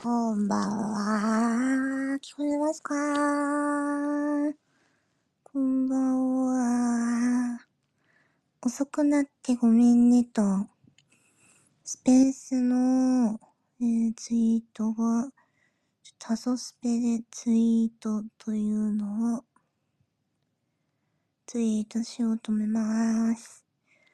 こんばんは。聞こえますか？こんばんは。遅くなってごめんねと、スペースの、ツイートが、タソスペでツイートというのを、ツイートしようと思います。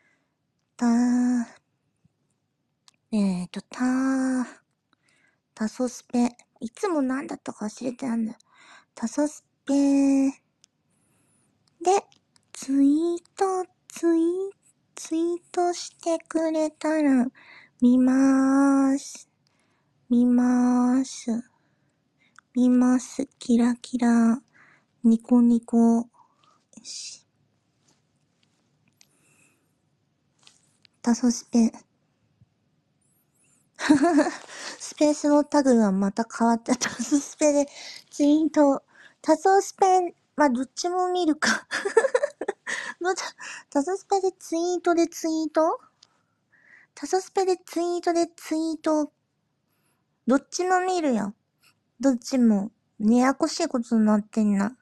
タソスペ。いつも何だったか忘れてたんだよ。タソスペで、ツイートしてくれたら、見ます。キラキラ。ニコニコ。よし。タソスペ。スペースのタグがまた変わった。タソスペでツイート。タソスペ、まあ、どっちも見るか。タソスペでツイートタソスペでツイート。どっちも見るよ。どっちも。ややこしいことになってんな。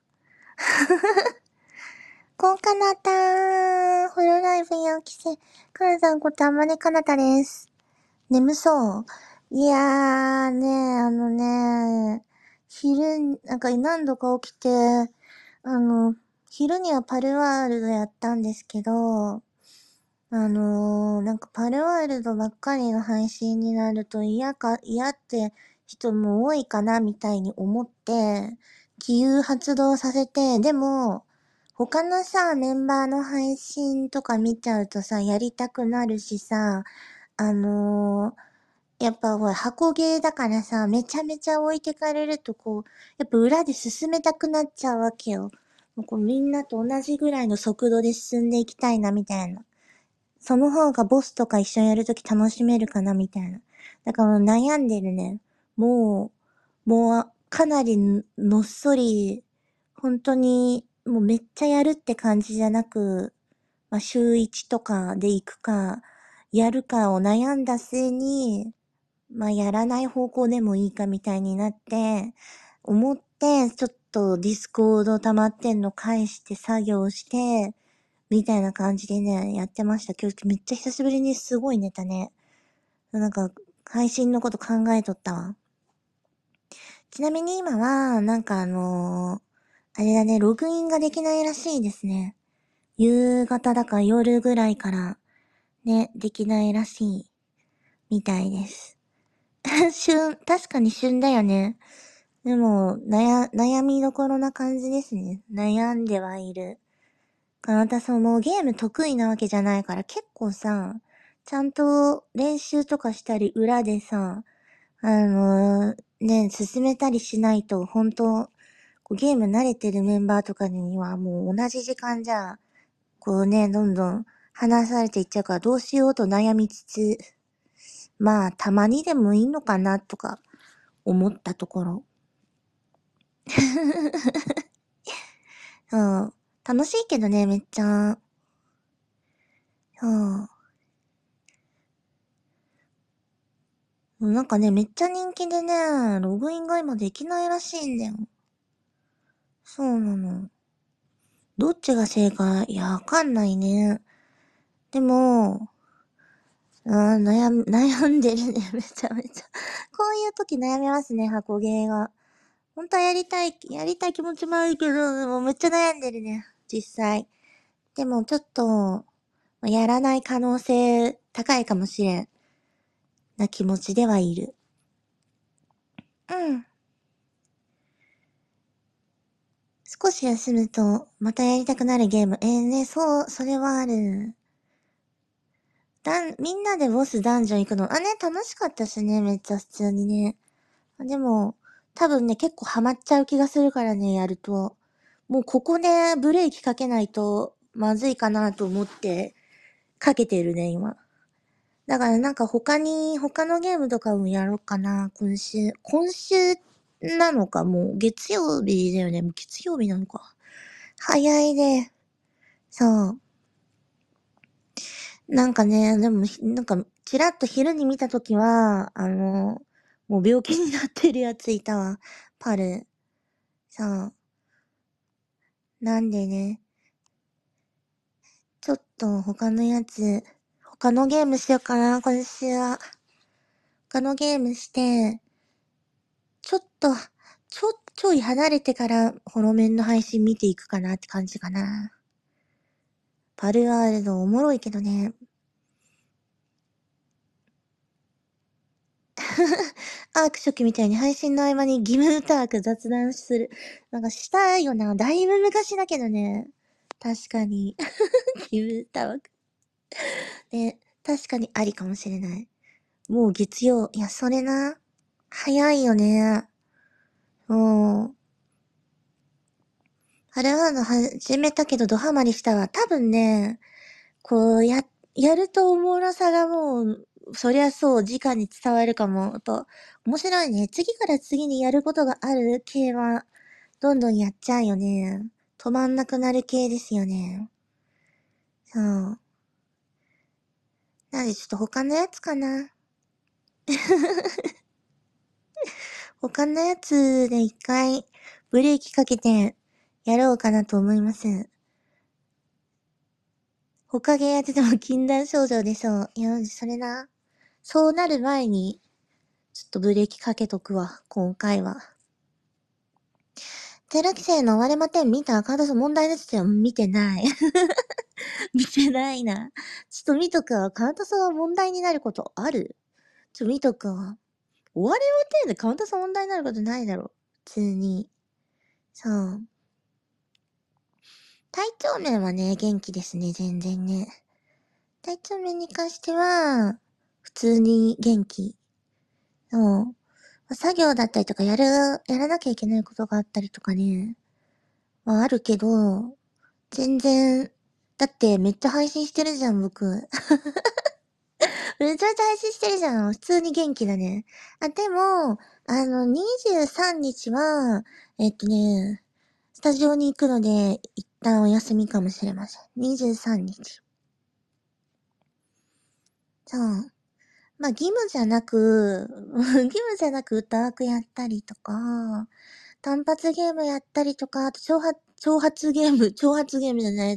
こんかなたー。ホロライブやきせ。かなさんことあまねかなたです。眠そう。いやーね、なんか何度か起きて、昼にはパルワールドやったんですけど、なんかパルワールドばっかりの配信になると嫌って人も多いかなみたいに思って、気憂発動させて、でも、他のさ、メンバーの配信とか見ちゃうとさ、やりたくなるしさ、やっぱほら、箱ゲーだからさ、めちゃめちゃ置いてかれるとこう、やっぱ裏で進めたくなっちゃうわけよ。もうこうみんなと同じぐらいの速度で進んでいきたいなみたいな。その方がボスとか一緒にやるとき楽しめるかなみたいな。だから悩んでるね。もうかなりのっそり、本当にもうめっちゃやるって感じじゃなく、まあ、週1とかで行くか、やるかを悩んだ末に、まあ、やらない方向でもいいかみたいになって、思って、ちょっとディスコード溜まってんの返して作業して、みたいな感じでね、やってました。今日めっちゃ久しぶりにすごい寝たね。なんか、配信のこと考えとったわ。ちなみに今は、なんかあれだね、ログインができないらしいですね。夕方だか夜ぐらいから、ね、できないらしい、みたいです。確かに旬だよね。でも、悩みどころな感じですね。悩んではいる。私もゲーム得意なわけじゃないから結構さ、ちゃんと練習とかしたり裏でさ、進めたりしないと本当ゲーム慣れてるメンバーとかにはもう同じ時間じゃ、こうね、どんどん話されていっちゃうからどうしようと悩みつつ、まあたまにでもいいのかなとか思ったところ。うん。楽しいけどね、めっちゃ。うん。なんかね、めっちゃ人気でね、ログインが今できないらしいんだよ。そうなの。どっちが正解？いや、わかんないね。でも、悩んでるね、めちゃめちゃ。こういう時悩みますね、箱ゲーが。本当はやりたい気持ちもあるけど、でもめっちゃ悩んでるね、実際。でもちょっと、やらない可能性高いかもしれん。な気持ちではいる。うん。少し休むと、またやりたくなるゲーム。ね、そう、それはある。みんなでボスダンジョン行くの。ね、楽しかったしね、めっちゃ普通にね。でも、多分ね、結構ハマっちゃう気がするからね、やると。もうここでブレーキかけないとまずいかなと思って、かけてるね、今。だからなんか他のゲームとかもやろうかな、今週。今週なのか、もう月曜日だよね。もう月曜日なのか。早いね。そう。なんかね、でも、なんか、ちらっと昼に見たときは、 もう病気になってるやついたわ。パル。そう。なんでね、ちょっと他のやつ、他のゲームしようかな、今週は。他のゲームして、ちょっと、ちょい離れてからホロメンの配信見ていくかなって感じかな。パルワールドおもろいけどね。アーク初期みたいに配信の合間に義務ターク雑談する。なんかしたいよな。だいぶ昔だけどね。確かに。義務ターク。ね、確かにありかもしれない。もう月曜。いや、それな。早いよね。もう。ハルワード始めたけどドハマりしたわ。多分ね、こうやるとおもろさがもう、そりゃそう、直に伝わるかも。やっぱ、面白いね。次から次にやることがある系は、どんどんやっちゃうよね。止まんなくなる系ですよね。そう。なんでちょっと他のやつかな。他のやつで一回、ブレーキかけて、やろうかなと思います。他ゲーやってても禁断症状でしょう。いや、それな。そうなる前に、ちょっとブレーキかけとくわ、今回は。テラ規制の割れま点見た？カード数問題ですよ。見てない。見てないな。ちょっと見とくわ。カウント数は問題になることある？見とくわ。割れま点でカウント数問題になることないだろ。普通に。そう。体調面はね、元気ですね、全然ね。体調面に関しては、普通に元気。そう。作業だったりとかやらなきゃいけないことがあったりとかね。まああるけど、全然、だってめっちゃ配信してるじゃん、僕。めちゃめちゃ配信してるじゃん。普通に元気だね。あ、でも、23日は、スタジオに行くので、一旦お休みかもしれません。23日。そう。まあ、義務じゃなく、義務じゃなく歌枠やったりとか、単発ゲームやったりとか、あと挑発ゲームじゃない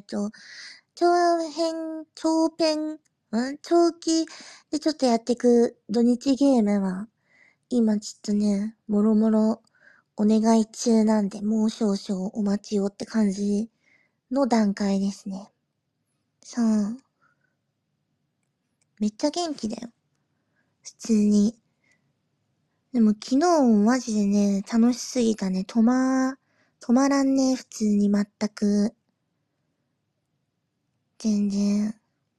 長編、長期でちょっとやっていく土日ゲームは、今ちょっとね、もろもろお願い中なんで、もう少々お待ちをって感じの段階ですね。そう。めっちゃ元気だよ。普通に。でも昨日マジでね、楽しすぎたね。止まらんね、普通に全く。全然。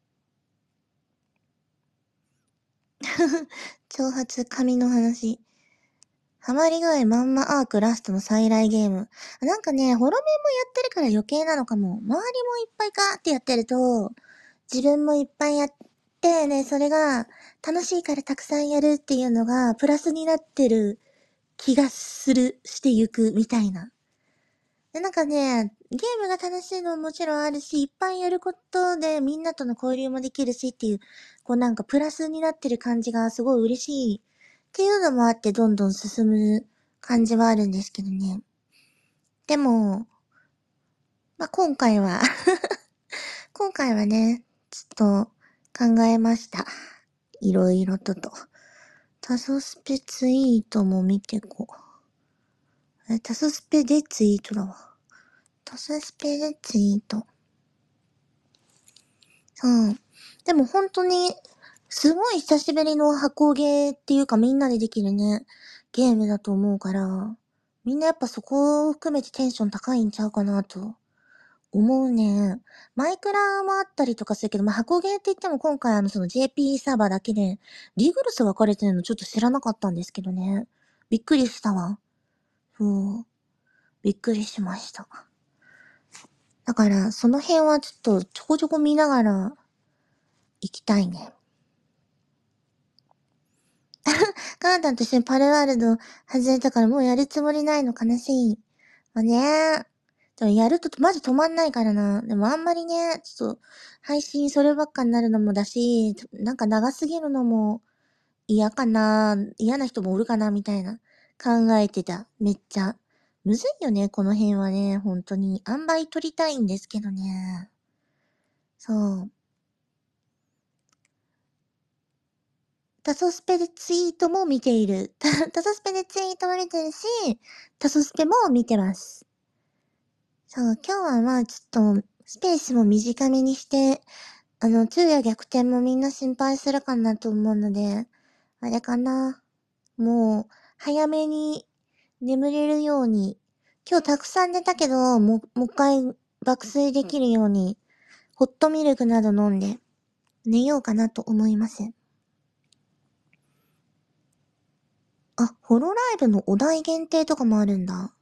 挑発紙の話。ハマり具合まんまアークラストの再来ゲーム。なんかね、ホロメンもやってるから余計なのかも。周りもいっぱいガーってやってると、自分もいっぱいやってね、それが楽しいからたくさんやるっていうのがプラスになってる気がしてゆくみたいな。で、なんかね、ゲームが楽しいのももちろんあるし、いっぱいやることでみんなとの交流もできるしっていう、こうなんかプラスになってる感じがすごい嬉しいっていうのもあってどんどん進む感じはあるんですけどね。でも、まあ、今回は今回はね、ちょっと考えました。いろいろと。タソスペツイートも見てこう。タソスペでツイートだわ。タソスペでツイート。そう。でも本当に、すごい久しぶりの箱ゲーっていうかみんなでできるね、ゲームだと思うから、みんなやっぱそこを含めてテンション高いんちゃうかなと思うね。マイクラもあったりとかするけど、まあ、箱ゲーって言っても今回その JP サーバーだけで、リグルス分かれてるのちょっと知らなかったんですけどね。びっくりしたわ。そう。びっくりしました。だから、その辺はちょっとちょこちょこ見ながら行きたいね。カナダと一緒にパルワールド外れたからもうやるつもりないの悲しい。まあね。でもやるとマジ止まんないからな。でもあんまりね、ちょっと配信そればっかになるのもだし、なんか長すぎるのも嫌かな、嫌な人もおるかなみたいな考えてた。めっちゃ。むずいよね、この辺はね。本当に。塩梅取りたいんですけどね。そう。タソスペでツイートも見ている。タソスペでツイートも見てるし、タソスペも見てます。そう、今日はまあちょっと、スペースも短めにして、昼夜逆転もみんな心配するかなと思うので、あれかな。もう、早めに眠れるように、今日たくさん寝たけど、もう一回爆睡できるように、ホットミルクなど飲んで、寝ようかなと思います。あ、ホロライブのお題限定とかもあるんだ。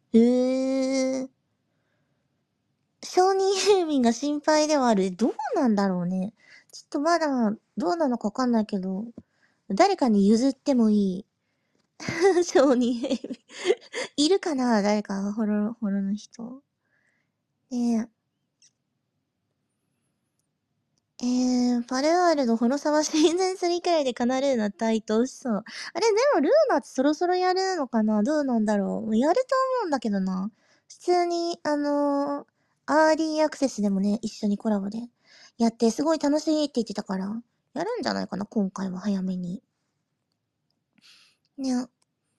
承認郵便が心配ではある。どうなんだろうね。ちょっとまだ、どうなのかわかんないけど、誰かに譲ってもいい。承認郵便。いるかな誰か、ホロの人。ねパレワールド、ホロサワシーズン3くらいでカナルーナ対等しそう。あれ、でもルーナってそろそろやるのかなどうなんだろうやると思うんだけどな。普通に、アーリーアクセスでもね、一緒にコラボでやって、すごい楽しいって言ってたから、やるんじゃないかな今回は早めに。ね。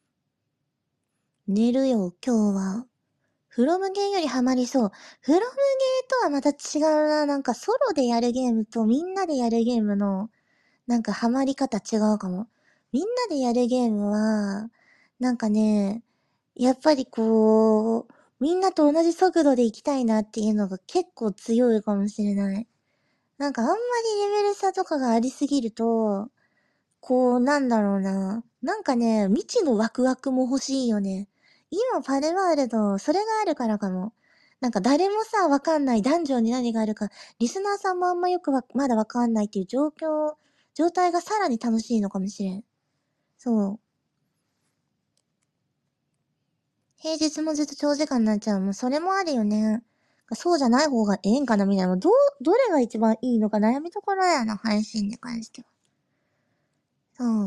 寝るよ、今日は。フロムゲーよりハマりそう。フロムゲーとはまた違うな。なんかソロでやるゲームとみんなでやるゲームの、なんかハマり方違うかも。みんなでやるゲームは、なんかね、やっぱりこう、みんなと同じ速度で行きたいなっていうのが結構強いかもしれない。なんかあんまりレベル差とかがありすぎると、こう、なんだろうな。なんかね、未知のワクワクも欲しいよね。今、パルワールド、それがあるからかも。なんか誰もさ、わかんない。ダンジョンに何があるか、リスナーさんもあんまよくまだわかんないっていう状態がさらに楽しいのかもしれん。そう。平日もずっと長時間になっちゃう。もうそれもあるよね。そうじゃない方がええんかなみたいな。どれが一番いいのか悩みところやな、配信に関しては。そう。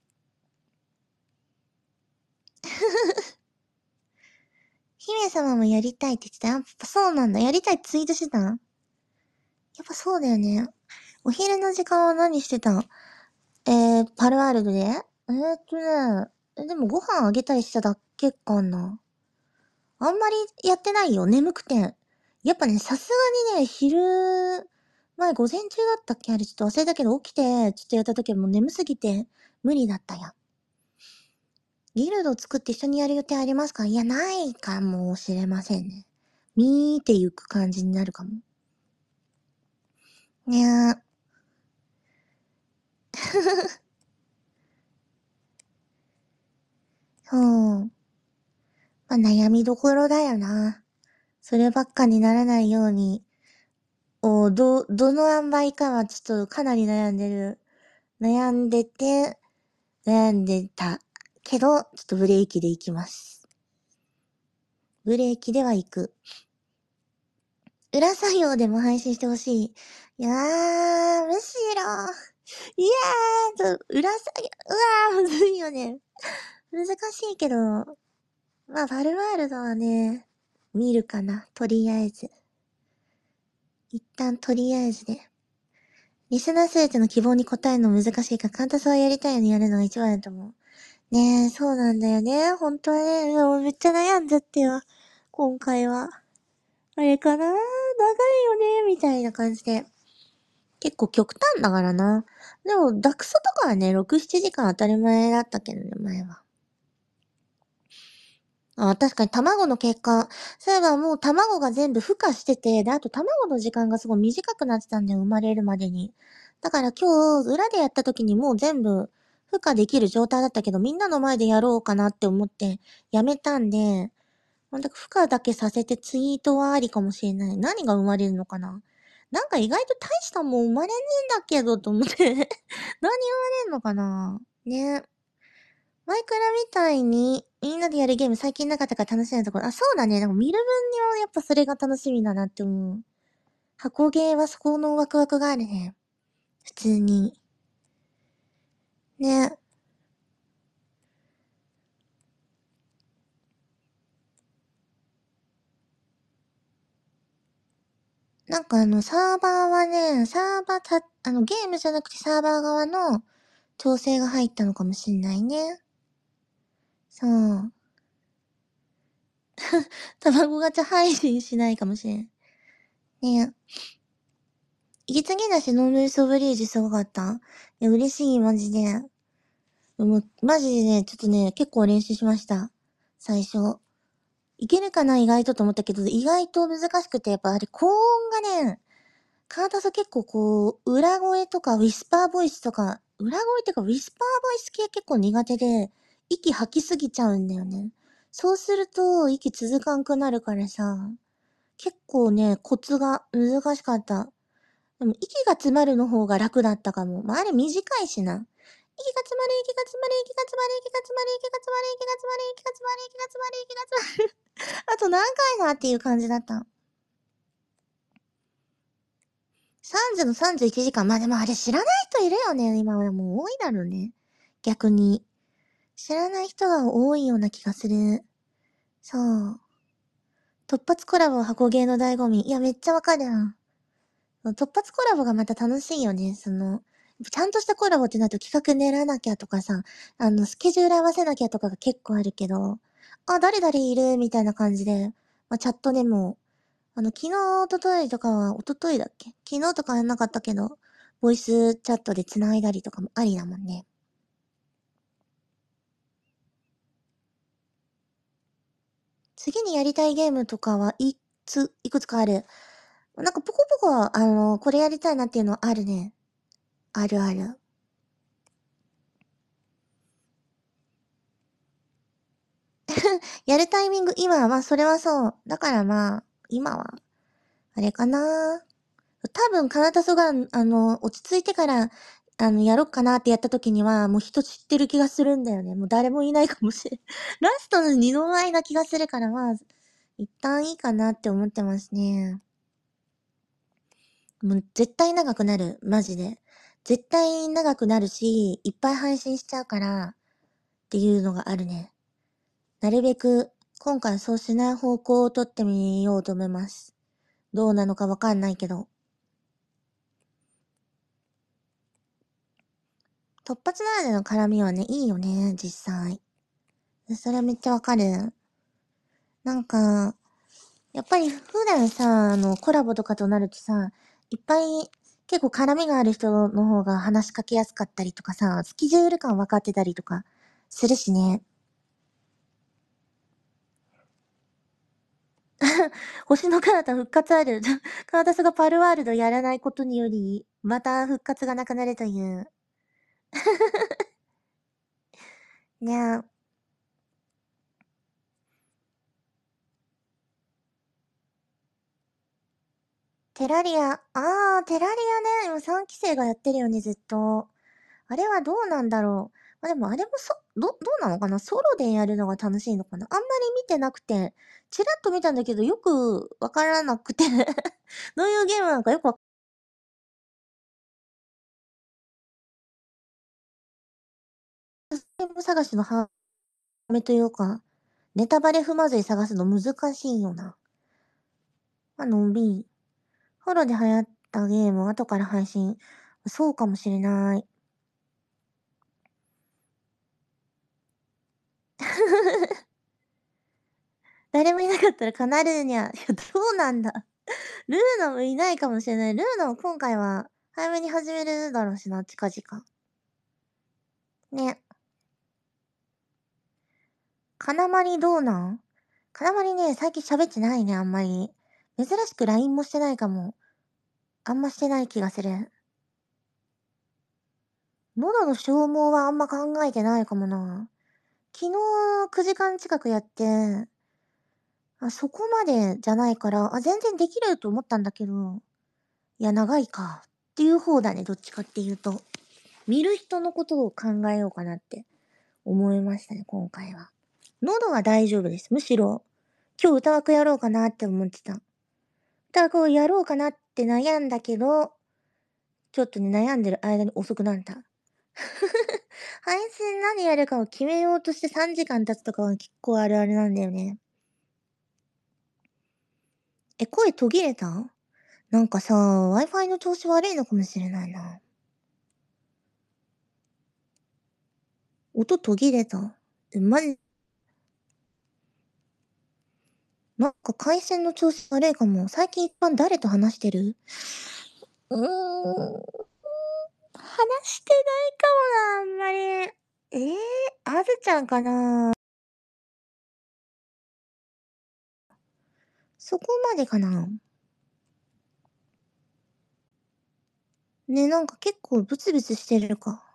姫様もやりたいって言ってた。やっぱそうなんだ。やりたいツイートしてたんやっぱそうだよね。お昼の時間は何してたんパルワールドででもご飯あげたりしただけかな。あんまりやってないよ。眠くて。やっぱね、さすがにね、午前中だったっけあれちょっと忘れたけど起きて、ちょっとやった時はもう眠すぎて無理だったや。ギルド作って一緒にやる予定ありますかいや、ないかもしれませんね。見てゆく感じになるかも。ねえ。そう。まあ、悩みどころだよな。そればっかにならないように。どの塩梅かはちょっとかなり悩んでる。悩んでた。けど、ちょっとブレーキで行きます。ブレーキでは行く。裏作業でも配信してほしい。いやー、むしろ、いや裏作業、うわー、むずいよね。難しいけど、まあ、バルワールドはね、見るかな。とりあえず。一旦とりあえずで。リスナーすべての希望に応えるの難しいから、カンタスはやりたいようにやるのが一番だと思う。ねえ、そうなんだよね。本当はね、もうめっちゃ悩んじゃってよ。今回は。あれかな長いよねみたいな感じで。結構極端だからな。でも、ダクソとかはね、6、7時間当たり前だったけどね、前は。確かに卵の結果、そういえばもう卵が全部孵化してて、で、あと卵の時間がすごい短くなってたんだよ、生まれるまでに。だから今日、裏でやった時にもう全部孵化できる状態だったけど、みんなの前でやろうかなって思ってやめたんで、ほんと孵化だけさせてツイートはありかもしれない。何が生まれるのかななんか意外と大したもん生まれねえんだけど、と思って何生まれんのかなね。マイクラみたいに、みんなでやるゲーム最近なかったから楽しみなところ。そうだね。でも見る分にはやっぱそれが楽しみだなって思う。箱ゲーはそこのワクワクがあるね。普通に。 ね。なんかサーバーはね、サーバーたゲームじゃなくてサーバー側の調整が入ったのかもしんないね。そう。卵ガチャ配信しないかもしれん。ね。息継ぎだし、ノーベルソブリージュすごかった。いや、嬉しい、マジで。もう、マジでね、ちょっとね、結構練習しました。最初。いけるかな意外とと思ったけど、意外と難しくて、やっぱあれ、高音がね、カータス結構こう、裏声とかウィスパーボイスとか、裏声っていうかウィスパーボイス系結構苦手で、息吐きすぎちゃうんだよね。そうすると、息続かんくなるからさ、結構ね、コツが難しかった。でも、息が詰まるの方が楽だったかも。まあ、あれ短いしな。息が詰まる、息が詰まる、息が詰まる、息が詰まる、息が詰まる、息が詰まる、息が詰まる、息が詰まる、息が詰まる。あと何回だっていう感じだった。3時の31時間。まあでもあれ知らない人いるよね。今はもう多いだろうね。逆に。知らない人が多いような気がする。そう。突発コラボは箱ゲーの醍醐味。いや、めっちゃわかるな。突発コラボがまた楽しいよね。ちゃんとしたコラボってなると企画練らなきゃとかさ、スケジュール合わせなきゃとかが結構あるけど、あ、誰々いるみたいな感じで、まあ、チャットでも、昨日、一昨日とかは、一昨日だっけ昨日とかやんなかったけど、ボイスチャットで繋いだりとかもありだもんね。次にやりたいゲームとかいくつかある。なんかポコポコ、これやりたいなっていうのあるね。あるある。やるタイミング、今は、まあ、それはそう。だからまあ、今は、あれかな。多分、カナタソが、落ち着いてから、やろっかなってやった時には、もう人知ってる気がするんだよね。もう誰もいないかもしれん。ラストの二の舞な気がするから、まあ、一旦いいかなって思ってますね。もう絶対長くなる。マジで。絶対長くなるし、いっぱい配信しちゃうから、っていうのがあるね。なるべく、今回そうしない方向を取ってみようと思います。どうなのかわかんないけど。突発ならでの絡みはね、いいよね、実際。それはめっちゃわかる。なんか、やっぱり普段さ、コラボとかとなるとさ、いっぱい結構絡みがある人の方が話しかけやすかったりとかさ、スケジュール感分かってたりとかするしね。星の彼方復活ある。カーダスがパルワールドやらないことにより、また復活がなくなるという。ねえ。テラリア。テラリアね。今3期生がやってるよね、ずっと。あれはどうなんだろう。まあ、でもあれもどうなのかなソロでやるのが楽しいのかなあんまり見てなくて、ちらっと見たんだけど、よくわからなくてどういうゲームなのかよくわゲーム探しのハーメというか、ネタバレ不まずい探すの難しいよな。B、フォローで流行ったゲームを後から配信。そうかもしれない。誰もいなかったらカナルーニャ。いや、どうなんだ。ルーナもいないかもしれない。ルーナも今回は早めに始めるだろうしな、近々。ね。金まりどうなん金まりね、最近喋ってないね、あんまり。珍しく LINE もしてないかも。あんましてない気がする。喉の消耗はあんま考えてないかもな。昨日9時間近くやって、そこまでじゃないから、全然できると思ったんだけど、いや、長いか。っていう方だね、どっちかっていうと。見る人のことを考えようかなって思いましたね、今回は。喉は大丈夫です。むしろ、今日歌枠やろうかなって思ってた。歌枠をやろうかなって悩んだけど、ちょっとね、悩んでる間に遅くなった。 配信何やるかを決めようとして3時間経つとかは結構あるあるなんだよね。声途切れた？なんかさ、Wi-Fi の調子悪いのかもしれないな。音途切れた。マジ、なんか回線の調子悪いかも。最近一般誰と話してる？うーん、話してないかもな、あんまり。あずちゃんかな？そこまでかな？ね、なんか結構ブツブツしてるか。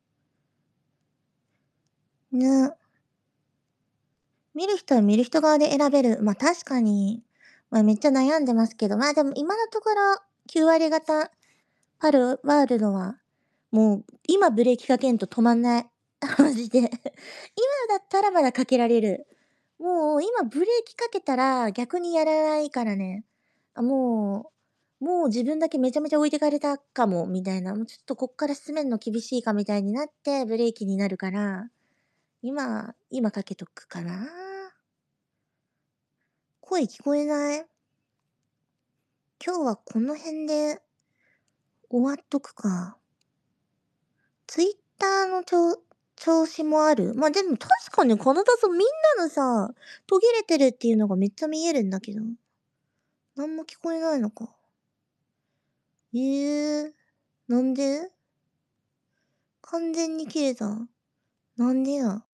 ね。見る人は見る人側で選べる。確かに、めっちゃ悩んでますけど、でも今のところ9割方ワールドは、もう今ブレーキかけんと止まんない。マジで。今だったらまだかけられる。もう今ブレーキかけたら逆にやらないからね。もう自分だけめちゃめちゃ置いてかれたかもみたいな、もうちょっとこっから進めんの厳しいかみたいになってブレーキになるから、今かけとくかな。声聞こえない？今日はこの辺で終わっとくか。ツイッターの調子もある。でも確かにこの画像みんなのさ、途切れてるっていうのがめっちゃ見えるんだけど。なんも聞こえないのか。なんで？完全に切れた。なんでや。